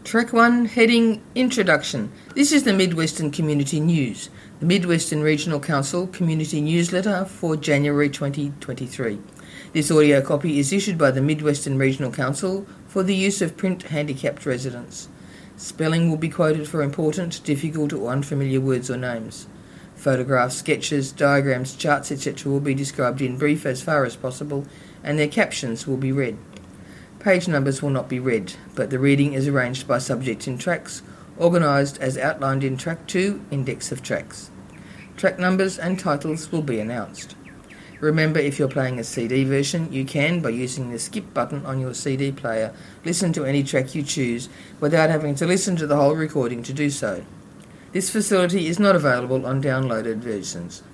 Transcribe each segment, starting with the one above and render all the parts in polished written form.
Track 1, heading Introduction. This is the Mid-Western Community News, the Mid-Western Regional Council Community Newsletter for January 2023. This audio copy is issued by the Mid-Western Regional Council for the use of print handicapped residents. Spelling will be quoted for important, difficult or unfamiliar words or names. Photographs, sketches, diagrams, charts, etc. will be described in brief as far as possible, and their captions will be read. Page numbers will not be read, but the reading is arranged by subject in tracks, organised as outlined in Track 2, Index of Tracks. Track numbers and titles will be announced. Remember, if you're playing a CD version, you can, by using the skip button on your CD player, listen to any track you choose without having to listen to the whole recording to do so. This facility is not available on downloaded versions.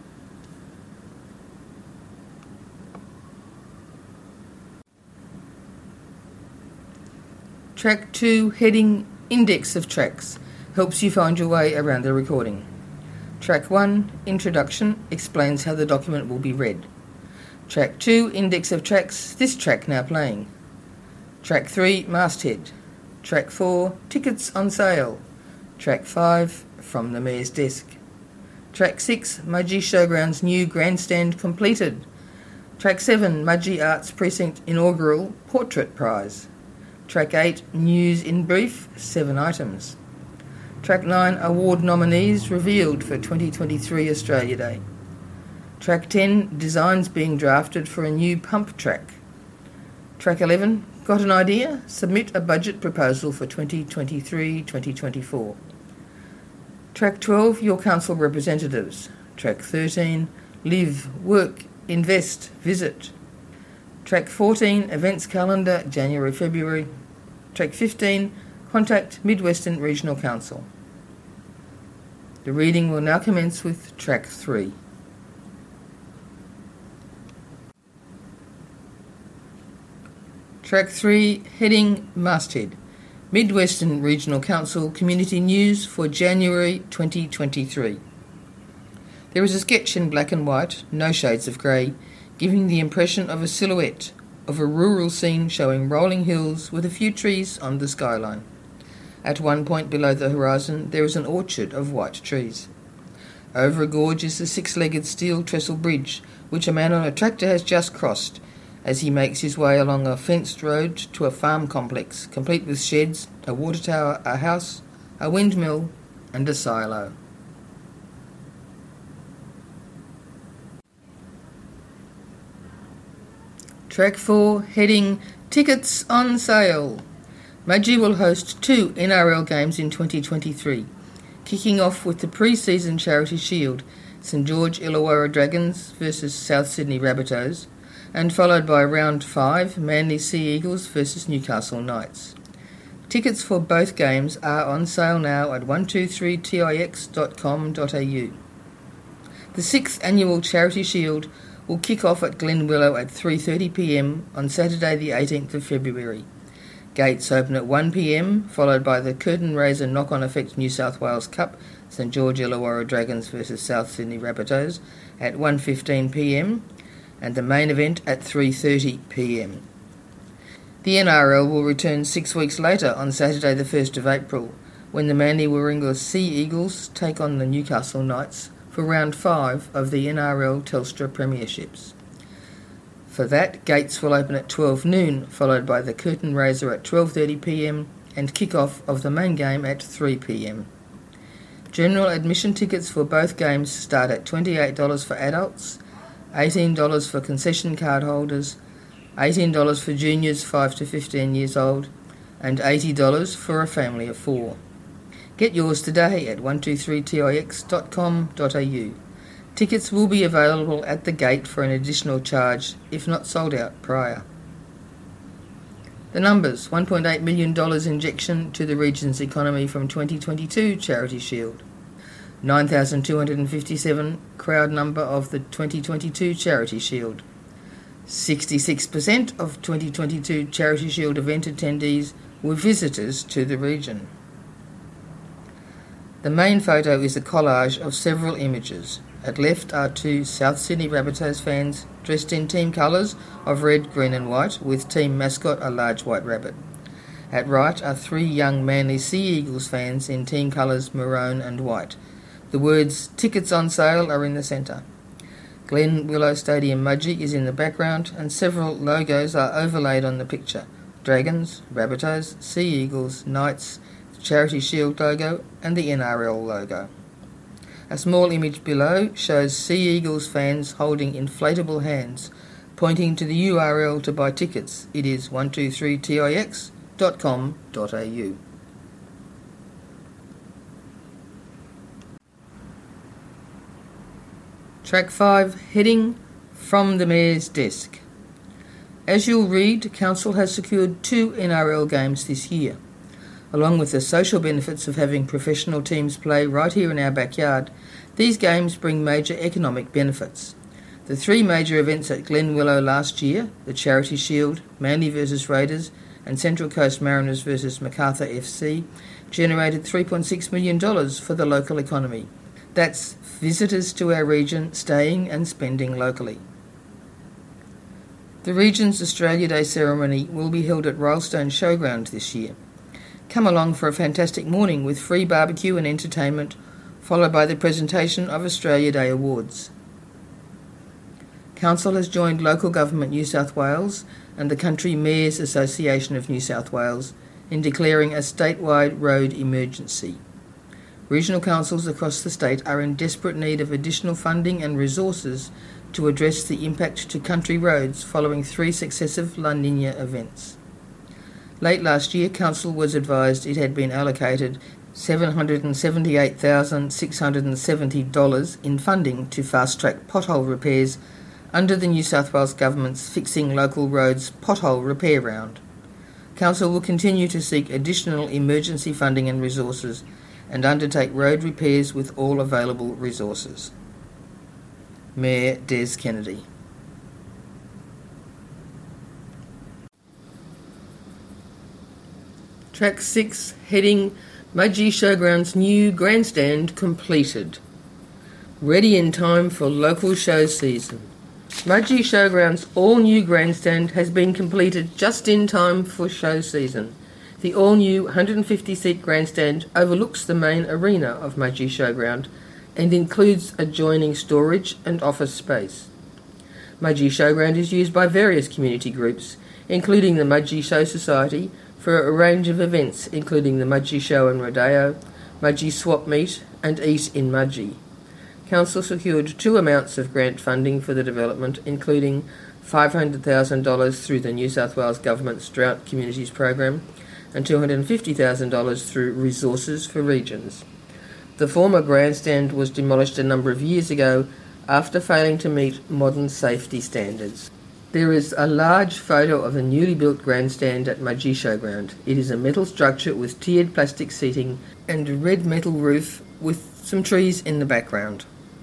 Track 2, heading Index of Tracks, helps you find your way around the recording. Track 1, Introduction, explains how the document will be read. Track 2, Index of Tracks, this track now playing. Track 3, Masthead. Track 4, Tickets on Sale. Track 5, From the Mayor's Desk. Track 6, Mudgee Showground's new grandstand completed. Track 7, Mudgee Arts Precinct inaugural Portrait Prize. Track 8, News in Brief, 7 items. Track 9, Award nominees revealed for 2023 Australia Day. Track 10, Designs being drafted for a new pump track. Track 11, Got an idea? Submit a budget proposal for 2023-2024. Track 12, Your Council Representatives. Track 13, Live, Work, Invest, Visit. Track 14, Events Calendar, January-February. Track 15, Contact Mid-Western Regional Council. The reading will now commence with Track 3. Track 3, heading Masthead. Mid-Western Regional Council Community News for January 2023. There is a sketch in black and white, no shades of grey, giving the impression of a silhouette of a rural scene showing rolling hills with a few trees on the skyline. At one point below the horizon there is an orchard of white trees. Over a gorge is the six-legged steel trestle bridge, which a man on a tractor has just crossed, as he makes his way along a fenced road to a farm complex, complete with sheds, a water tower, a house, a windmill and a silo. Track 4, heading Tickets on Sale. Mudgee will host 2 NRL games in 2023, kicking off with the pre-season Charity Shield, St George Illawarra Dragons versus South Sydney Rabbitohs, and followed by Round 5, Manly Sea Eagles versus Newcastle Knights. Tickets for both games are on sale now at 123tix.com.au. The 6th annual Charity Shield will kick off at Glenwillow at 3:30pm on Saturday the 18th of February. Gates open at 1pm, followed by the curtain raiser knock-on effect New South Wales Cup, St George Illawarra Dragons versus South Sydney Rabbitohs at 1:15pm, and the main event at 3:30pm. The NRL will return 6 weeks later on Saturday the 1st of April, when the Manly Warringah Sea Eagles take on the Newcastle Knights for Round 5 of the NRL Telstra Premierships. For that, gates will open at 12 noon, followed by the curtain raiser at 12:30pm and kick-off of the main game at 3pm. General admission tickets for both games start at $28 for adults, $18 for concession card holders, $18 for juniors 5 to 15 years old, and $80 for a family of 4. Get yours today at 123tix.com.au. Tickets will be available at the gate for an additional charge, if not sold out prior. The numbers: $1.8 million injection to the region's economy from 2022 Charity Shield. 9,257 crowd number of the 2022 Charity Shield. 66% of 2022 Charity Shield event attendees were visitors to the region. The main photo is a collage of several images. At left are 2 South Sydney Rabbitohs fans dressed in team colours of red, green and white, with team mascot a large white rabbit. At right are 3 young Manly Sea Eagles fans in team colours maroon and white. The words "Tickets on sale" are in the centre. Glen Willow Stadium Mudgee is in the background, and several logos are overlaid on the picture: Dragons, Rabbitohs, Sea Eagles, Knights, the Charity Shield logo and the NRL logo. A small image below shows Sea Eagles fans holding inflatable hands, pointing to the URL to buy tickets. It is 123tix.com.au. Track 5, heading From the Mayor's Desk. As you'll read, Council has secured 2 NRL games this year. Along with the social benefits of having professional teams play right here in our backyard, these games bring major economic benefits. The 3 major events at Glen Willow last year, the Charity Shield, Manly vs Raiders and Central Coast Mariners vs Macarthur FC, generated $3.6 million for the local economy. That's visitors to our region staying and spending locally. The region's Australia Day ceremony will be held at Rylestone Showground this year. Come along for a fantastic morning with free barbecue and entertainment, followed by the presentation of Australia Day awards. Council has joined Local Government New South Wales and the Country Mayors Association of New South Wales in declaring a statewide road emergency. Regional councils across the state are in desperate need of additional funding and resources to address the impact to country roads following 3 successive La Niña events. Late last year, Council was advised it had been allocated $778,670 in funding to fast-track pothole repairs under the New South Wales Government's Fixing Local Roads Pothole Repair Round. Council will continue to seek additional emergency funding and resources and undertake road repairs with all available resources. Mayor Des Kennedy. Track 6, heading Mudgee Showground's new grandstand completed. Ready in time for local show season. Mudgee Showground's all-new grandstand has been completed just in time for show season. The all-new 150-seat grandstand overlooks the main arena of Mudgee Showground and includes adjoining storage and office space. Mudgee Showground is used by various community groups, including the Mudgee Show Society, for a range of events including the Mudgee Show and Rodeo, Mudgee Swap Meet and Eat in Mudgee. Council secured 2 amounts of grant funding for the development, including $500,000 through the New South Wales Government's Drought Communities Program and $250,000 through Resources for Regions. The former grandstand was demolished a number of years ago after failing to meet modern safety standards. There is a large photo of a newly built grandstand at Mudgee Showground. It is a metal structure with tiered plastic seating and a red metal roof with some trees in the background.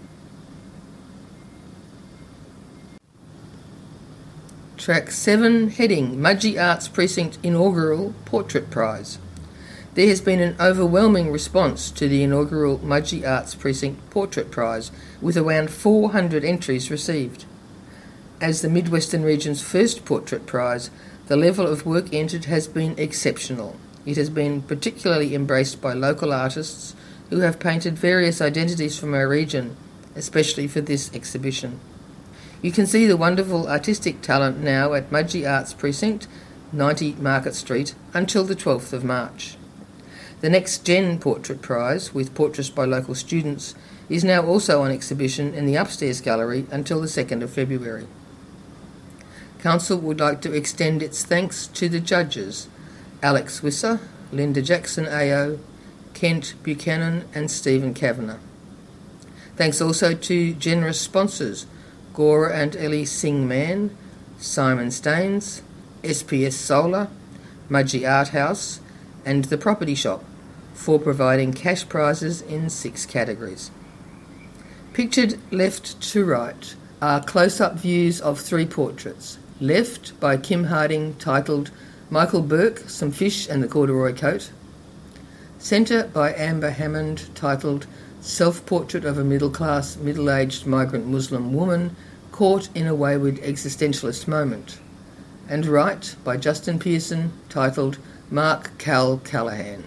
Track 7, heading Mudgee Arts Precinct Inaugural Portrait Prize. There has been an overwhelming response to the inaugural Mudgee Arts Precinct Portrait Prize, with around 400 entries received. As the Midwestern region's first portrait prize, the level of work entered has been exceptional. It has been particularly embraced by local artists who have painted various identities from our region, especially for this exhibition. You can see the wonderful artistic talent now at Mudgee Arts Precinct, 90 Market Street, until the 12th of March. The Next Gen Portrait Prize, with portraits by local students, is now also on exhibition in the upstairs gallery until the 2nd of February. Council would like to extend its thanks to the judges, Alex Wisser, Linda Jackson AO, Kent Buchanan and Stephen Kavanagh. Thanks also to generous sponsors, Gora and Ellie Singh Mann, Simon Staines, SPS Solar, Mudgee Art House and The Property Shop for providing cash prizes in 6 categories. Pictured left to right are close-up views of 3 portraits. Left by Kim Harding, titled Michael Burke, Some Fish and the Corduroy Coat. Centre by Amber Hammond, titled Self-Portrait of a Middle-Class, Middle-Aged Migrant Muslim Woman Caught in a Wayward Existentialist Moment. And right by Justin Pearson, titled Mark Cal Callahan.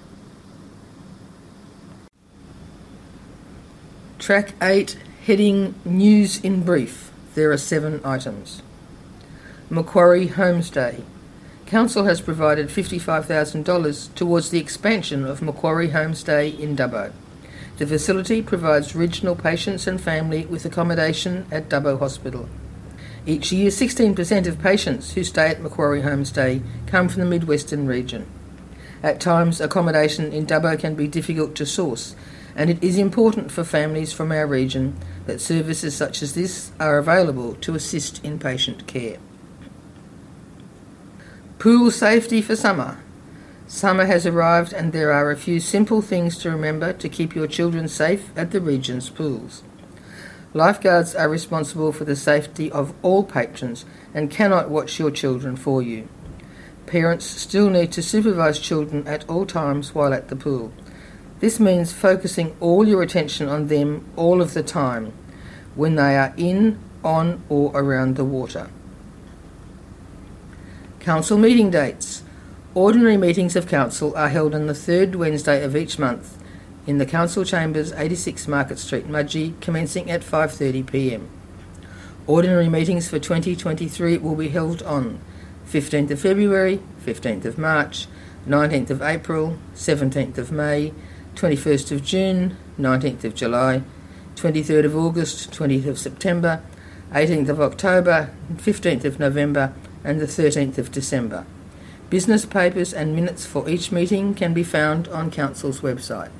Track 8, heading News in Brief. There are 7 items. Macquarie Homestay. Council has provided $55,000 towards the expansion of Macquarie Homestay in Dubbo. The facility provides regional patients and family with accommodation at Dubbo Hospital. Each year, 16% of patients who stay at Macquarie Homestay come from the Midwestern region. At times, accommodation in Dubbo can be difficult to source, and it is important for families from our region that services such as this are available to assist in patient care. Pool safety for summer. Summer has arrived and there are a few simple things to remember to keep your children safe at the region's pools. Lifeguards are responsible for the safety of all patrons and cannot watch your children for you. Parents still need to supervise children at all times while at the pool. This means focusing all your attention on them all of the time, when they are in, on or around the water. Council meeting dates. Ordinary meetings of Council are held on the third Wednesday of each month in the Council Chambers, 86 Market Street, Mudgee, commencing at 5:30 p.m. Ordinary meetings for 2023 will be held on 15th of February, 15th of March, 19th of April, 17th of May, 21st of June, 19th of July, 23rd of August, 20th of September, 18th of October, 15th of November and the 13th of December. Business papers and minutes for each meeting can be found on Council's website.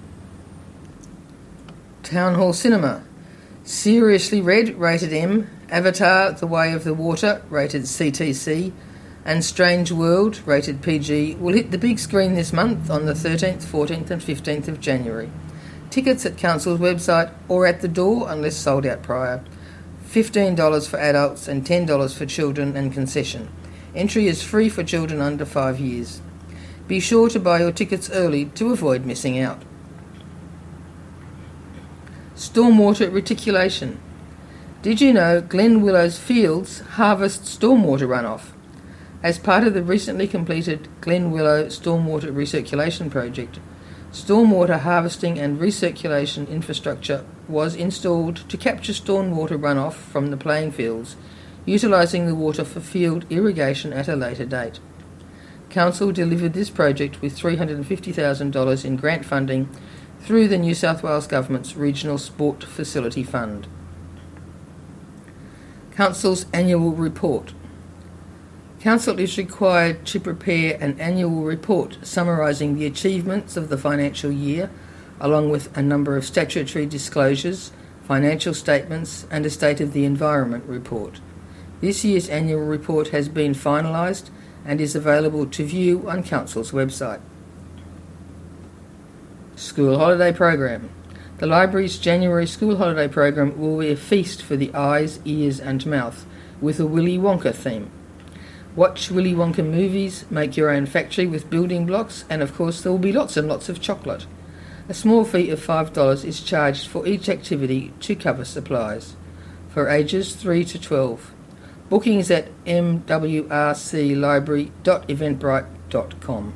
Town Hall Cinema. Seriously Red, rated M, Avatar, The Way of the Water, rated CTC, and Strange World, rated PG, will hit the big screen this month on the 13th, 14th and 15th of January. Tickets at Council's website or at the door unless sold out prior. $15 for adults and $10 for children and concession. Entry is free for children under 5 years. Be sure to buy your tickets early to avoid missing out. Stormwater reticulation. Did you know Glen Willows Fields harvest stormwater runoff? As part of the recently completed Glen Willow Stormwater Recirculation Project, stormwater harvesting and recirculation infrastructure was installed to capture stormwater runoff from the playing fields, utilising the water for field irrigation at a later date. Council delivered this project with $350,000 in grant funding through the New South Wales Government's Regional Sport Facility Fund. Council's Annual Report. Council is required to prepare an annual report summarising the achievements of the financial year, along with a number of statutory disclosures, financial statements and a State of the Environment report. This year's annual report has been finalised and is available to view on Council's website. School Holiday Program. The library's January school holiday program will be a feast for the eyes, ears and mouth, with a Willy Wonka theme. Watch Willy Wonka movies, make your own factory with building blocks, and of course there will be lots and lots of chocolate. A small fee of $5 is charged for each activity to cover supplies. For ages 3 to 12. Bookings at mwrclibrary.eventbrite.com.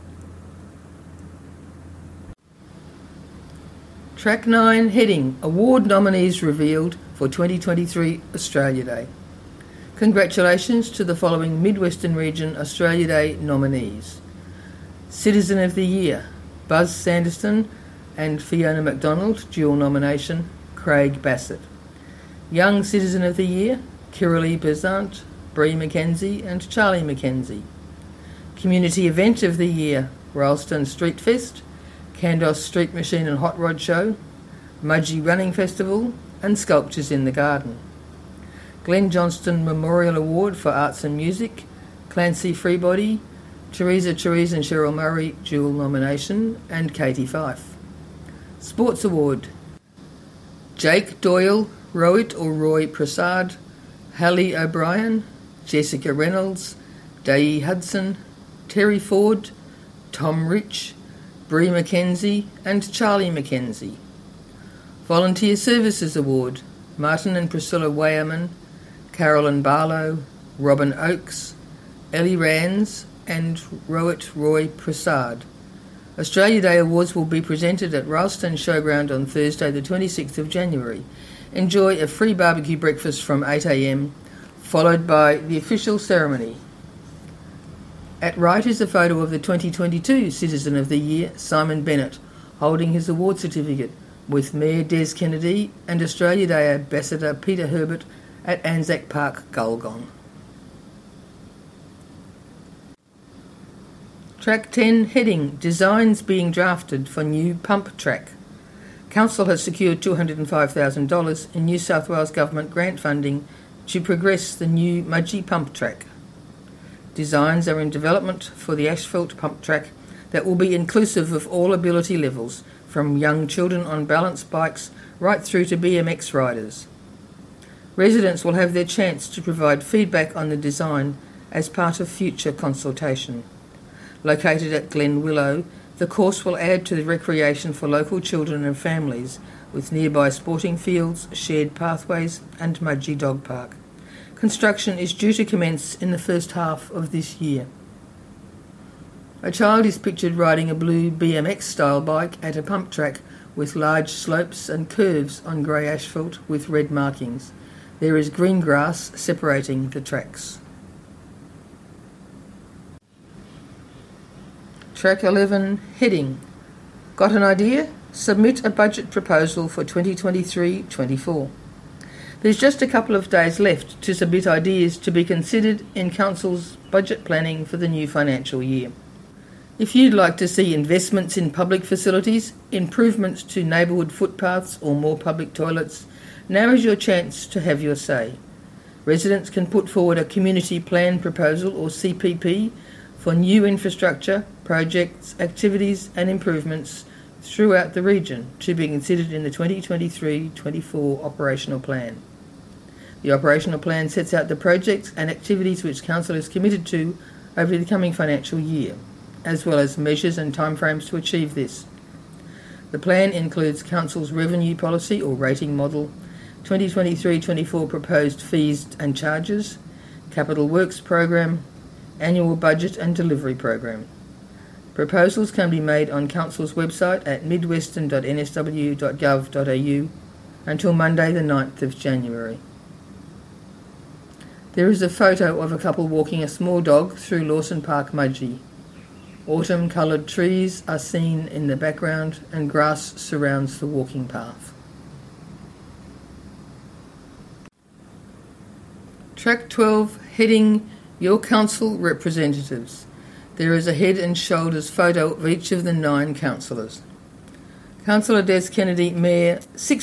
Track 9, heading Award nominees revealed for 2023 Australia Day. Congratulations to the following Midwestern Region Australia Day nominees. Citizen of the Year, Buzz Sanderson and Fiona MacDonald, dual nomination, Craig Bassett. Young Citizen of the Year, Kiralee Besant, Bree McKenzie and Charlie McKenzie. Community Event of the Year, Ralston Street Fest, Kandos Street Machine and Hot Rod Show, Mudgee Running Festival and Sculptures in the Garden. Glenn Johnston Memorial Award for Arts and Music, Clancy Freebody, Teresa Therese and Cheryl Murray, dual nomination, and Katie Fife. Sports Award, Jake Doyle, Rohit or Roy Prasad, Hallie O'Brien, Jessica Reynolds, Dae Hudson, Terry Ford, Tom Rich, Bree McKenzie and Charlie McKenzie. Volunteer Services Award, Martin and Priscilla Weyerman, Carolyn Barlow, Robin Oakes, Ellie Rands and Rohit Roy Prasad. Australia Day Awards will be presented at Ralston Showground on Thursday the 26th of January. Enjoy a free barbecue breakfast from 8 a.m, followed by the official ceremony. At right is a photo of the 2022 Citizen of the Year, Simon Bennett, holding his award certificate, with Mayor Des Kennedy and Australia Day Ambassador Peter Herbert at Anzac Park, Gulgong. Track 10 heading, Designs being drafted for new pump track. Council has secured $205,000 in New South Wales Government grant funding to progress the new Mudgee pump track. Designs are in development for the asphalt pump track that will be inclusive of all ability levels, from young children on balance bikes right through to BMX riders. Residents will have their chance to provide feedback on the design as part of future consultation. Located at Glen Willow, the course will add to the recreation for local children and families, with nearby sporting fields, shared pathways and Mudgee Dog Park. Construction is due to commence in the first half of this year. A child is pictured riding a blue BMX-style bike at a pump track with large slopes and curves on grey asphalt with red markings. There is green grass separating the tracks. Track 11, heading, Got an idea? Submit a budget proposal for 2023-24. There's just a couple of days left to submit ideas to be considered in Council's budget planning for the new financial year. If you'd like to see investments in public facilities, improvements to neighbourhood footpaths or more public toilets, now is your chance to have your say. Residents can put forward a Community Plan Proposal or CPP for new infrastructure, projects, activities and improvements throughout the region to be considered in the 2023-24 Operational Plan. The Operational Plan sets out the projects and activities which Council is committed to over the coming financial year, as well as measures and timeframes to achieve this. The plan includes Council's revenue policy or rating model, 2023-24 proposed fees and charges, capital works program, annual budget and delivery program. Proposals can be made on Council's website at midwestern.nsw.gov.au until Monday the 9th of January. There is a photo of a couple walking a small dog through Lawson Park, Mudgee. Autumn-coloured trees are seen in the background and grass surrounds the walking path. Track 12, heading, Your Council Representatives. There is a head and shoulders photo of each of the 9 councillors. Councillor Des Kennedy, Mayor,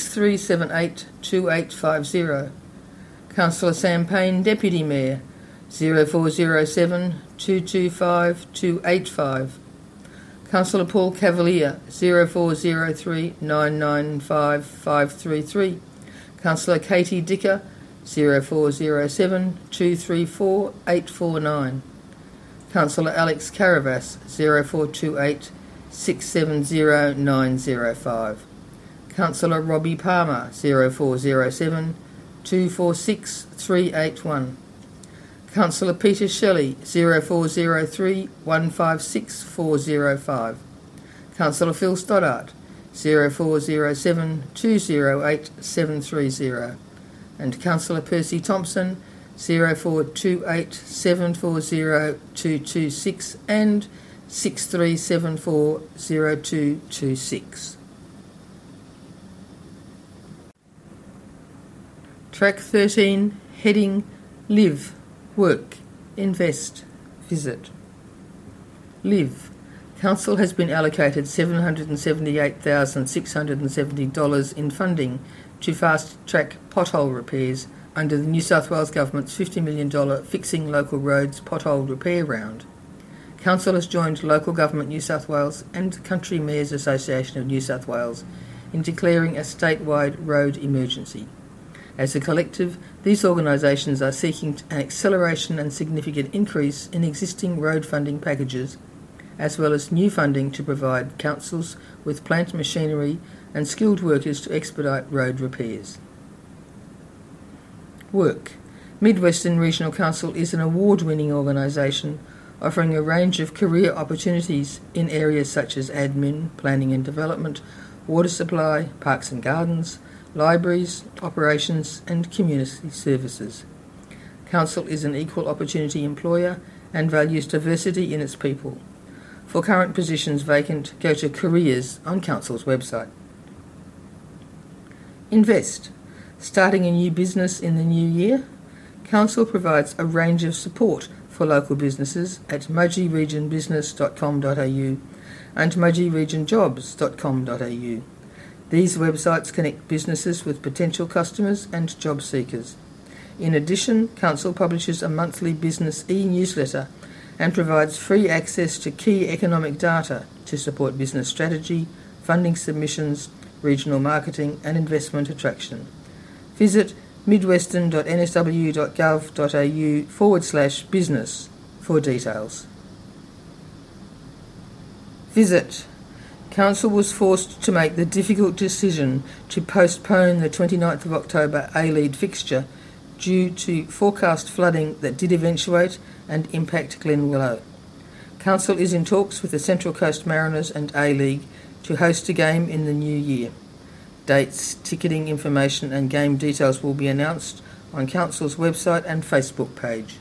63782850. Councillor Sam Payne, Deputy Mayor, 0407 225 285. Councillor Paul Cavalier, 0403 995 533. Councillor Katie Dicker, 0407 234 849. Councillor Alex Caravas, 0428 670 905. Councillor Robbie Palmer, 0407 246 381. Councillor Peter Shelley, 0403 156 405. Councillor Phil Stoddart, 0407 208 730. And Councillor Percy Thompson, 0428 740 226 and 6374 0226. Track 13, heading, Live, Work, Invest, Visit. Live. Council has been allocated $778,670 in funding to fast-track pothole repairs under the New South Wales Government's $50 million Fixing Local Roads Pothole Repair Round. Council has joined Local Government New South Wales and Country Mayors Association of New South Wales in declaring a statewide road emergency. As a collective, these organisations are seeking an acceleration and significant increase in existing road funding packages, as well as new funding to provide councils with plant machinery and skilled workers to expedite road repairs. Work. Mid-Western Regional Council is an award-winning organisation offering a range of career opportunities in areas such as admin, planning and development, water supply, parks and gardens, libraries, operations and community services. Council is an equal opportunity employer and values diversity in its people. For current positions vacant, go to Careers on Council's website. Invest. Starting a new business in the new year? Council provides a range of support for local businesses at mudgeeregionbusiness.com.au and mudgeeregionjobs.com.au. These websites connect businesses with potential customers and job seekers. In addition, Council publishes a monthly business e-newsletter and provides free access to key economic data to support business strategy, funding submissions, regional marketing and investment attraction. Visit midwestern.nsw.gov.au/business for details. Visit. Council was forced to make the difficult decision to postpone the 29th of October A-Lead fixture due to forecast flooding that did eventuate and impact Glenwillow. Council is in talks with the Central Coast Mariners and A-League to host a game in the new year. Dates, ticketing information and game details will be announced on Council's website and Facebook page.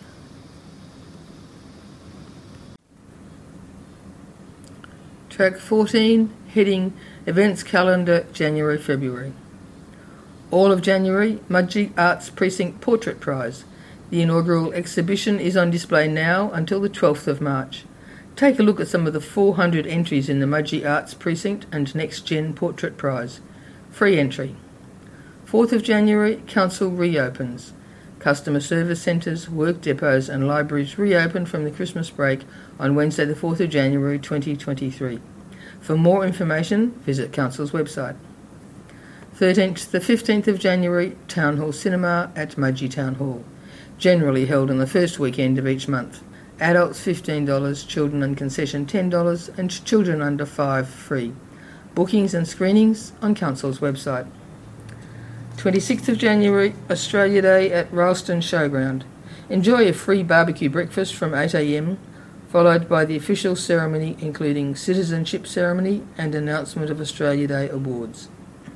Track 14, heading Events Calendar January-February. All of January, Mudgee Arts Precinct Portrait Prize. The inaugural exhibition is on display now until the 12th of March. Take a look at some of the 400 entries in the Mudgee Arts Precinct and Next Gen Portrait Prize. Free entry. 4th of January, Council reopens. Customer service centres, work depots and libraries reopen from the Christmas break on Wednesday the 4th of January 2023. For more information, visit Council's website. 13th to the 15th of January, Town Hall Cinema at Mudgee Town Hall. Generally held on the first weekend of each month. Adults $15, children and concession $10 and children under 5 free. Bookings and screenings on Council's website. 26th of January, Australia Day at Ralston Showground. Enjoy a free barbecue breakfast from 8 a.m, followed by the official ceremony including citizenship ceremony and announcement of Australia Day awards.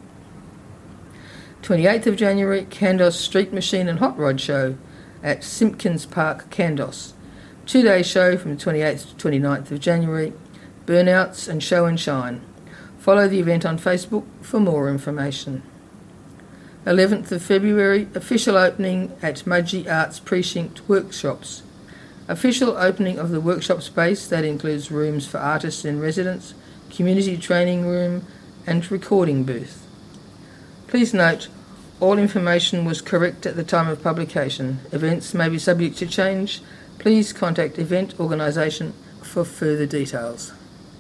28th of January, Kandos Street Machine and Hot Rod Show at Simpkins Park, Kandos. 2-day show from the 28th to 29th of January. Burnouts and show and shine. Follow the event on Facebook for more information. 11th of February, official opening at Mudgee Arts Precinct Workshops. Official opening of the workshop space that includes rooms for artists in residence, community training room and recording booth. Please note, all information was correct at the time of publication. Events may be subject to change. Please contact event organisation for further details.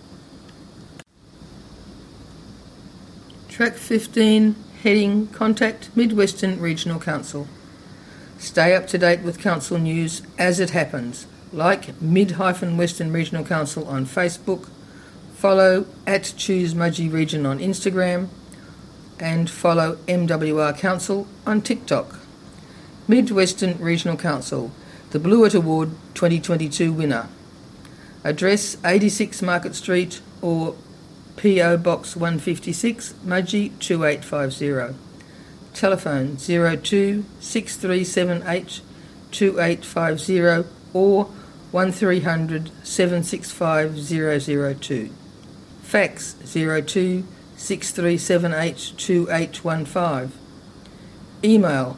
Track 15, heading Contact Mid-Western Regional Council. Stay up to date with Council news as it happens. Like Mid-Western Regional Council on Facebook, follow at Choose Mudgee Region on Instagram, and follow MWR Council on TikTok. Mid-Western Regional Council, the Blewett Award 2022 winner. Address 86 Market Street or PO Box 156, Mudgee 2850. Telephone 02 6378 2850 or 1300 765 002. Fax 02 6378 2815. Email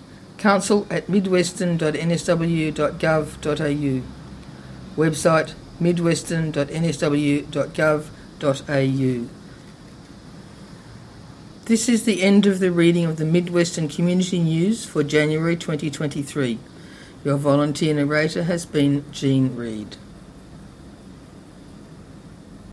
council@midwestern.nsw.gov.au. Website midwestern.nsw.gov.au. This is the end of the reading of the Mid-Western Community News for January 2023. Your volunteer narrator has been Jean Reid.